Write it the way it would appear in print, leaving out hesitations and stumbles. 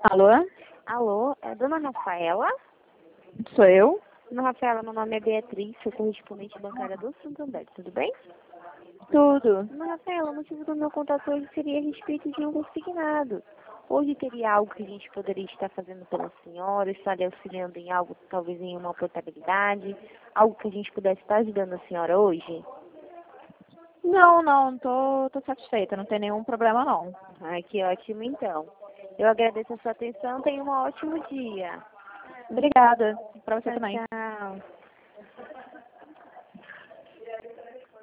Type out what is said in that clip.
Alô? Alô, é Dona Rafaela? Sou eu? Dona Rafaela, meu nome é Beatriz, sou correspondente bancária do Santander, tudo bem? Tudo. Dona Rafaela, o motivo do meu contato hoje seria a respeito de um consignado. Hoje teria algo que a gente poderia estar fazendo pela senhora, estaria auxiliando em algo, talvez em uma portabilidade, algo que a gente pudesse estar ajudando a senhora hoje? Não, tô satisfeita, não tem nenhum problema não. Ai, que ótimo então. Eu agradeço a sua atenção, tenha um ótimo dia. Obrigada, pra você Tchau, também. tchau.